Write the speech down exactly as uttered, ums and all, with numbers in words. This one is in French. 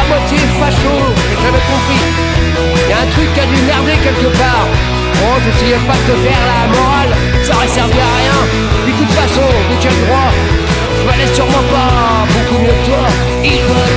moitié facho, j'ai jamais compris. Y'a un truc qui a dû merder quelque part. Oh, j'essayais pas de te faire la morale, ça aurait servi à rien. De toute façon, de quel droit? Je valais sûrement pas beaucoup mieux que toi. Il